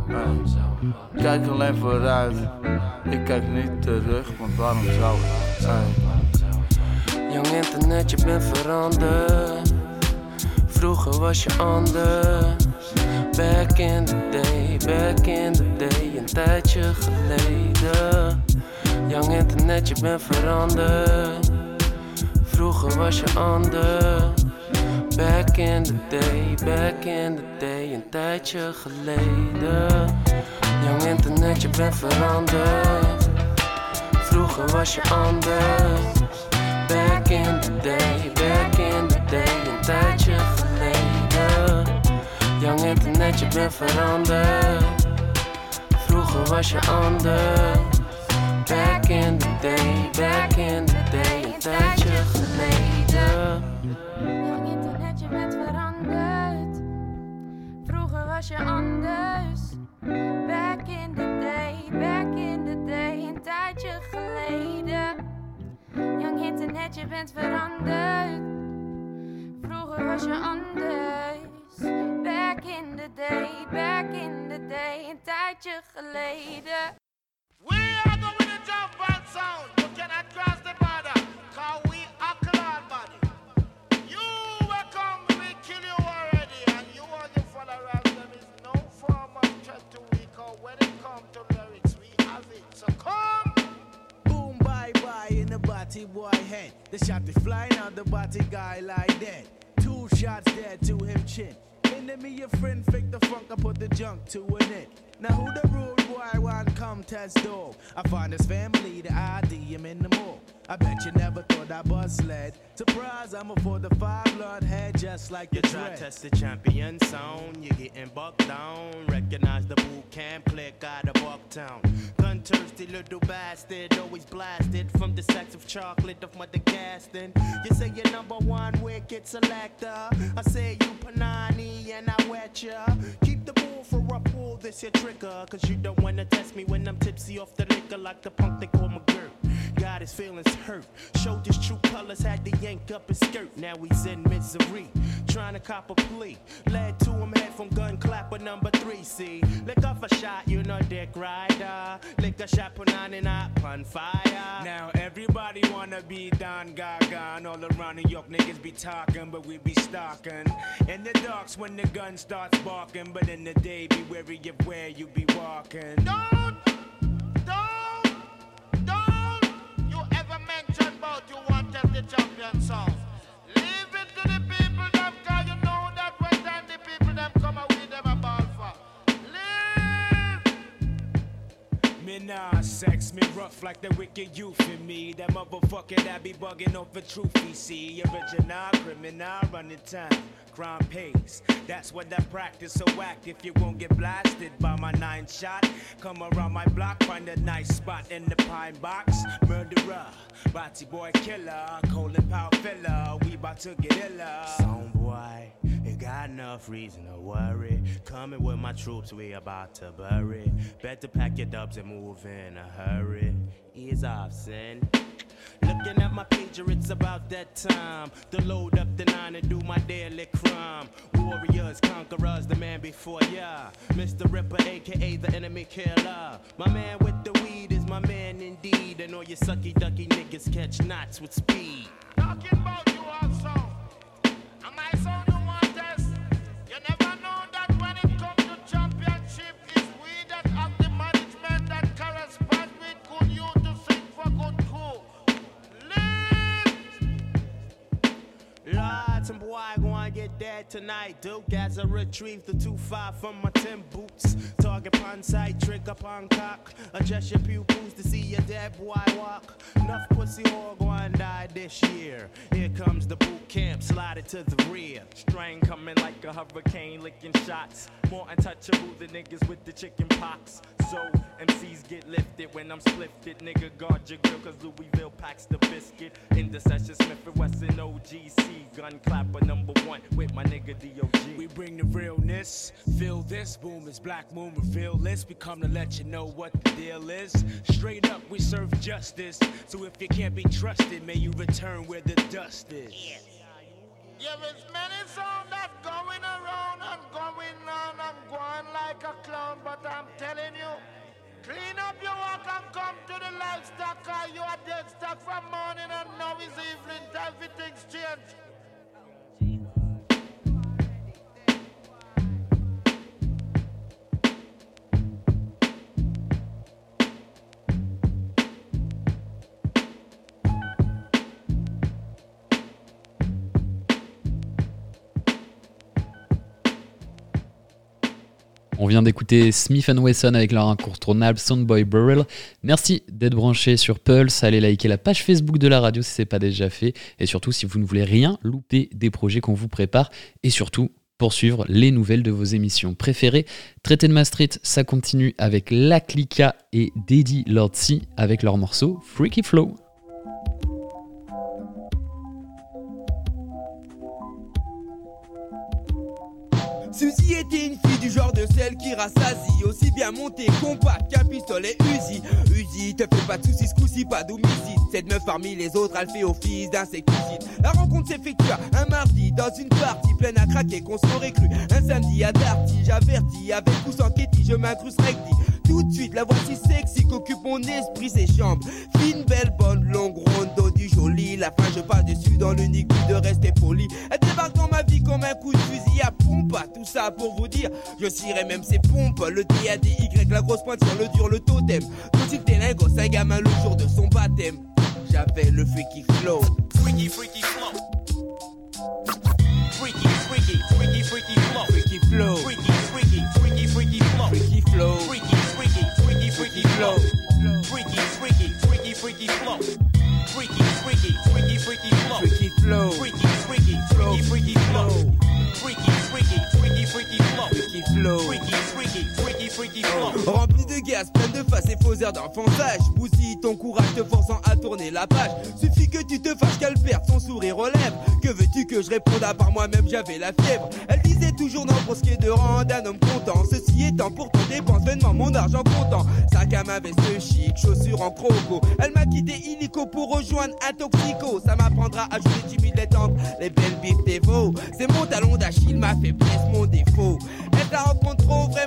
Kijk alleen vooruit. Ik kijk niet terug, want waarom zou ik? Young Internet, je bent veranderd. Vroeger was je anders. Back in the day, back in the day, een tijdje geleden. Young Internet, je bent veranderd. Vroeger was je anders. Back in the day, back in the day, een tijdje geleden. Young Internet, je bent veranderd. Vroeger was je anders. Back in the day, back in the day, een tijdje geleden. Young Internet, je bent veranderd. Vroeger was je anders. Back in the day, back in the day, een tijdje geleden. Young Internet, je bent veranderd. Vroeger was je anders. Back in the day, back in the day, een tijdje geleden. Young Internet, je bent veranderd. Vroeger was je anders. Back in the day, back in the day, een tijdje geleden. We are going to jump on sound. You cannot cross the border, cause we are clown body. You will come, we kill you already. And you and your followers, there is no form of threat to we, cause when it comes to lyrics, we have it. So come. Boom, bye in the body boy head. The shot is flying out the body guy like that. 2 shots dead to him chin. Enemy your friend, fake the funk, I put the junk to an end. Now who the rude boy want come test dog? I find his family, the ID, him in the mall. I bet you never thought I bust sled. Surprise, I'm a 4-5 blood head just like you try to test the champion sound, you're getting bucked down. Recognize the boot camp, click out of Bucktown. Gun thirsty little bastard, always blasted from the sacks of chocolate of Mother Gaston. You say you're number 1 wicked selector. I say you Panani and I wet ya. Keep the bull for a pull, this your trigger. Cause you don't wanna test me when I'm tipsy off the liquor like the punk they call McGirt. Got his feelings hurt. Showed his true colors, had to yank up his skirt. Now he's in misery, trying to cop a plea. Led to him head from gun clapper, number 3, see. Lick off a shot, you know dick rider. Lick a shot, put on and up on fire. Now everybody wanna be Don Gaga, and all around New York niggas be talking, but we be stalking. In the darks when the gun starts barking, but in the day be wary of where you be walking. Don't you ever mention about you want to the champion songs. Leave it to the people them, cause you know that when time the people them come out with them a ball for. Me nah sex, me rough like the wicked youth in me. That motherfucker that be bugging off the truth he see. Original criminal running time, crime pays. That's what I practice, so act if you won't get blasted by my 9 shot. Come around my block, find a nice spot in the pine box. Murderer, body boy killer, cold and power filler. We bout to get iller. Song boy, you got enough reason to worry. Coming with my troops, we about to bury. Better pack your dubs and move in a hurry. Ease off, son. Looking at my pager, it's about that time to load up the 9 and do my daily crime. Warriors, conquerors, the man before ya. Mr. Ripper, aka the enemy killer. My man with the weed is my man indeed. And all you sucky ducky niggas catch knots with speed. Talking about you also. Am I sound you want this? You never know that when it comes to championship, it's we that have the management that correspond with good you to sing for good crew. Lord, some boy gonna get dead tonight. Duke as I retrieve the 2-5 from my 10 boots. Target upon sight, trick upon cock. Adjust your pupils to see a dead boy walk. Enough pussy all gonna die this year. Here comes the boot camp, slide it to the rear. Strain coming like a hurricane, licking shots. More untouchable than niggas with the chicken pox. So MCs get lifted when I'm splifted. Nigga, guard your grill, cause Louisville packs the biscuit. Intercession, Smith & Wesson, OGC. Gun clapper number 1 with my nigga D.O.G. We bring the realness, feel this, boom is Black Moon, reveal this. We come to let you know what the deal is. Straight up, we serve justice. So if you can't be trusted, may you return where the dust is. There is many sound that going around and going on and going like a clown, but I'm telling you, clean up your work and come to the livestock, cause you are dead stock from morning and now is evening, everything's changed. On vient d'écouter Smith & Wesson avec leur incontournable Soundboy Burrell. Merci d'être branché sur Pulse. Allez liker la page Facebook de la radio si ce n'est pas déjà fait. Et surtout, si vous ne voulez rien louper des projets qu'on vous prépare. Et surtout, poursuivre les nouvelles de vos émissions préférées. Traité de Maastricht, ça continue avec La Clica et Daddy Lord C avec leur morceau Freaky Flow. Suzy était une fille du genre de celle qui rassasie, aussi bien montée, compact qu'un pistolet Uzi. Uzi, te fais pas de soucis, ce coup-ci pas d'homicide. Cette meuf parmi les autres, elle fait office d'insecticide. La rencontre s'effectua un mardi dans une partie pleine à craquer qu'on s'aurait cru. Un samedi à Darty, j'avertis, avec ou sans Ketty, je m'incruste recti. Tout de suite, la voici sexy qu'occupe mon esprit, ses chambres. Fine, belle, bonne, longue, ronde, dos du joli. La fin, je passe dessus dans l'unique but de rester poli. Elle débarque dans ma vie comme un coup de fusil à pompe. Tout ça pour vous dire, je cirais même ses pompes. Le D-A-D-Y, la grosse pointe sur le dur, le totem. Tout de suite, t'es lingot, un gamin le jour de son baptême. J'avais le freaky flow. Freaky, freaky flow. Freaky, freaky, freaky, freaky flow. Freaky flow. Freaky, freaky, freaky, freaky flow. Freaky flow. Freaky, freaky, freaky, freaky flow. Freaky, freaky, freaky, freaky flow. Freaky, freaky, freaky, freaky flow. Freaky flow. Freaky, freaky, freaky, freaky flow. Freaky, freaky, freaky, freaky flow. Freaky flow. Freaky, freaky, freaky, freaky flow. Rempli de gaz, plein de faces et faux airs d'enfantage. Bousille ton courage te forçant à tourner la page. Suffit que tu te fâches qu'elle perde son sourire aux lèvres. Que veux-tu que je réponde à part moi-même, j'avais la fièvre. Elle disait toujours non pour ce qui est de rendre un homme content. Ceci étant pourtant dépense vainement mon argent comptant. Sac à main, veste chic, chaussures en croco. Elle m'a quitté illico pour rejoindre un toxico. Ça m'apprendra à jouer timide et tendre les belles bifs des veaux. C'est mon talon d'Achille, ma faiblesse, mon défaut. Elle la rencontre trop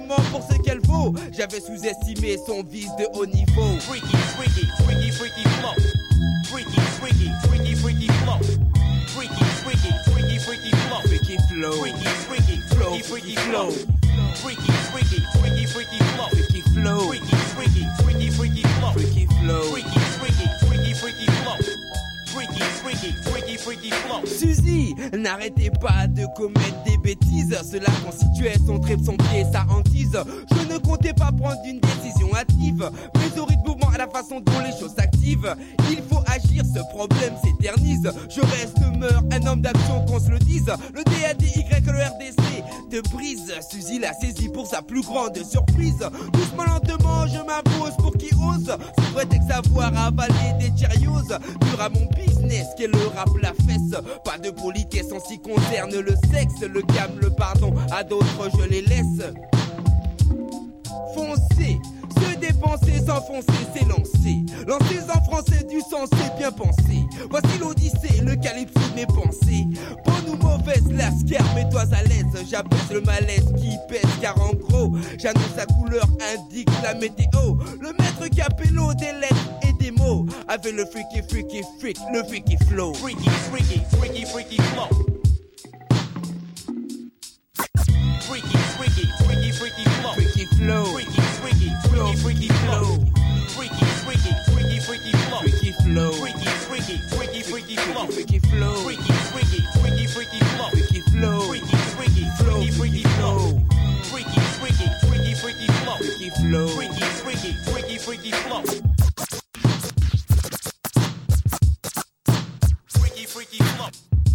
maman pour ce qu'elle vaut. J'avais sous-estimé son vice de haut niveau. Freaky, freaky, freaky, freaky flow. Freaky, freaky, freaky, freaky flow. Freaky, freaky, freaky, freaky flow. Freaky flow. Freaky, freaky, freaky, freaky flow. Freaky, freaky, freaky, freaky flow. Freaky flow. Freaky, freaky, freaky, freaky flow. Freaky flow. Freaky, freaky, freaky, freaky flow. Freaky, freaky, freaky, freaky flow. Suzy, n'arrêtez pas de commettre des bêtises. Cela constituait son trip, son pied, sa hantise. Je ne comptais pas prendre une décision hâtive, mais au rythme mouvement, à la façon dont les choses s'activent. Il faut agir, ce problème s'éternise. Je reste meurs, un homme d'action qu'on se le dise. Le DADY, le RDC te brise. Suzy l'a saisi pour sa plus grande surprise. Doucement, lentement, je m'impose pour qui ose. C'est prétexte savoir avaler des Cheerios. Dur à mon business, qu'est le rap, la fesse. Pas de politesse en ce qui concerne le sexe. Le calme, le pardon, à d'autres je les laisse. Foncer, se dépenser, s'enfoncer, s'élancer. Lancer en français du sens, c'est bien pensé. Voici l'odyssée, le calypso de mes pensées. Bonne ou mauvaise, lascar, mets-toi à l'aise. J'abaisse le malaise qui pèse, car en gros, j'annonce sa couleur, indique la météo. Le maître Capello, des lettres et des mots. Avec le freaky, freaky, freak, le freaky flow. Freaky, freaky, freaky, freaky flow. Freaky, freaky, freaky, freaky flow. Freaky flow. Freaky, freaky, freaky, freaky flow. Freaky, freaky, freaky, freaky flow. Freaky flow. Freaky, freaky, freaky, freaky flow. Freaky flow. Freaky, freaky, freaky, freaky flow. Freaky flow. Freaky, freaky, freaky, freaky flow. Freaky, freaky, freaky, freaky flow. Freaky flow. Freaky, freaky, freaky, freaky flow. Freaky, freaky flow.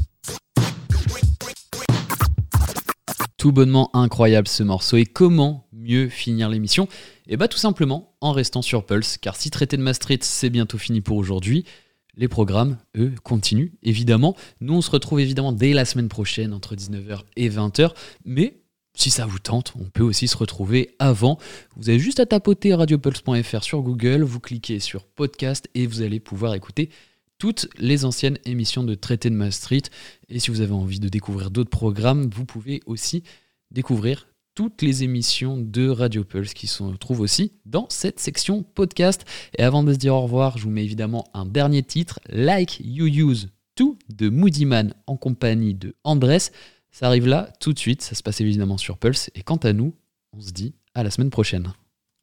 Tout bonnement incroyable ce morceau. Et comment mieux finir l'émission ? Et bah tout simplement en restant sur Pulse, car si Traité de Maastricht c'est bientôt fini pour aujourd'hui, les programmes, eux, continuent évidemment. Nous on se retrouve évidemment dès la semaine prochaine entre 19h et 20h, mais si ça vous tente, on peut aussi se retrouver avant. Vous avez juste à tapoter radiopulse.fr sur Google, vous cliquez sur podcast et vous allez pouvoir écouter toutes les anciennes émissions de Traité de Maastricht. Et si vous avez envie de découvrir d'autres programmes, vous pouvez aussi découvrir toutes les émissions de Radio Pulse qui se trouvent aussi dans cette section podcast. Et avant de se dire au revoir, je vous mets évidemment un dernier titre, Like You Use To de Moody Man en compagnie de Andres. Ça arrive là tout de suite, ça se passe évidemment sur Pulse. Et quant à nous, on se dit à la semaine prochaine.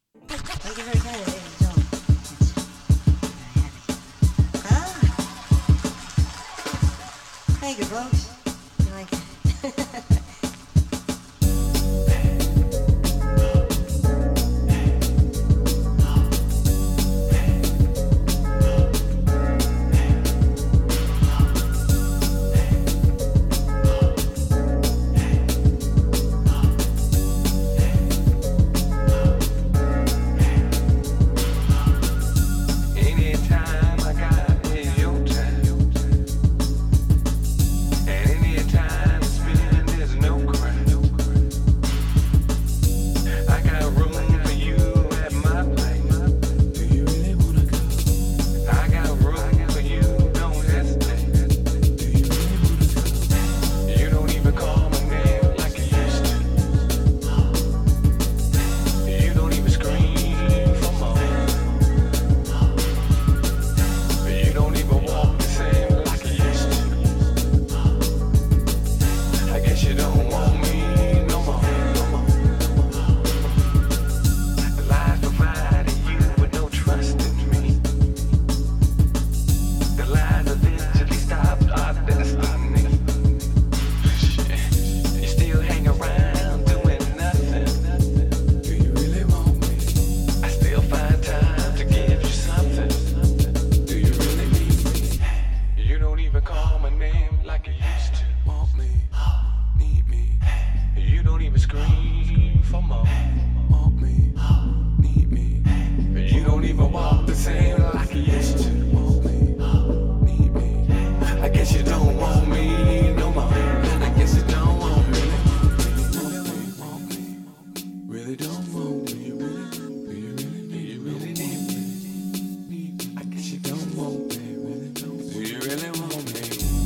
Thank you, folks. You like it?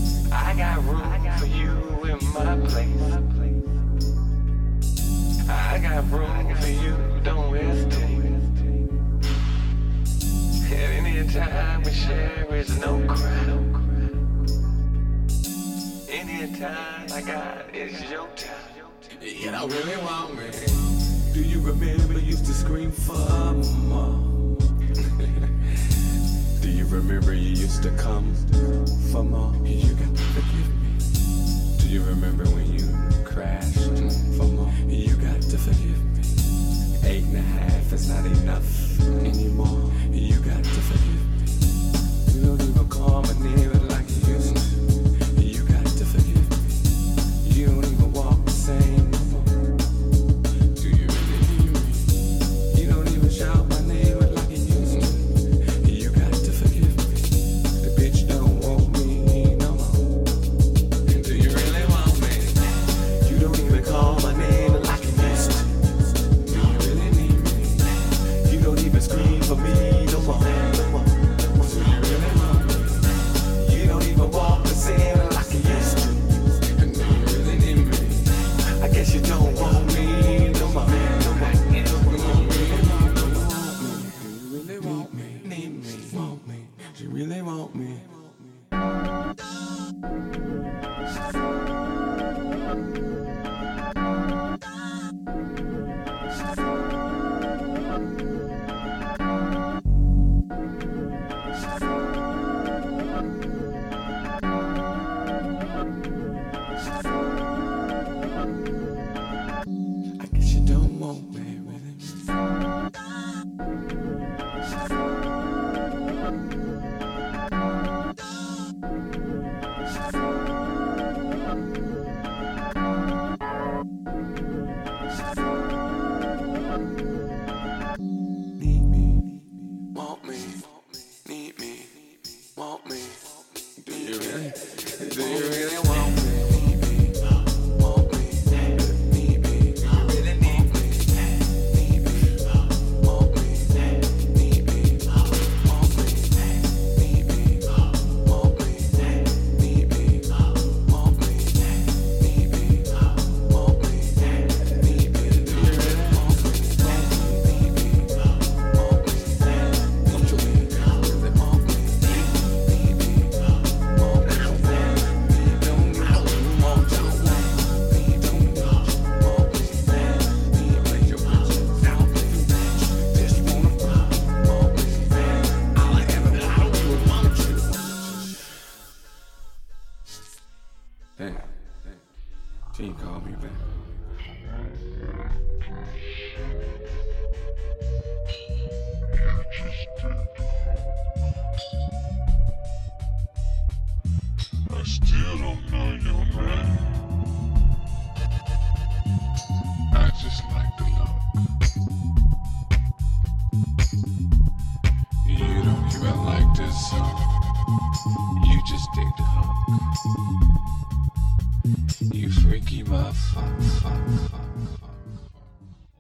I got room for you in my place. I got room for you, don't hesitate. And anytime we share is no crowd. Anytime I got is your time. You don't really want me. Do you remember you used to scream for more? Do you remember you used to come for more? You got to forgive me. Do you remember when you crashed for more? You got to forgive me. 8.5 is not enough anymore. You got to forgive me. You don't even call my name like you used to. You got to forgive me. You don't even walk the same no more. Do you really need me? You don't even shout my name like you used to. You got to forgive me. The bitch don't want me no more. Do you really want me? You don't even call my name like you used to. Do you really need me? You don't even scream for me no more. Do you really want me? You don't even walk the same like you used to. Do you really need me? I guess you don't want me no more. You really want me, need me, want me. You really want me. I guess you don't want me, really. Need me, want me, need me, want me. Do you really want me? Need me, want me, need me. Do you really need me? Need me, want me, need me, want me, need me, want me, need me, want me, need me, want me, need me. Do you really want me? Need me, want me, don't you really want me? Need me, want me, don't you want me? Don't want me, need me, you want me, just wanna want me, all I ever want you. Hey, she called me back. I still don't know your name. I just like the look. You don't even like this song. You just dig the hook. You freaky motherfucker.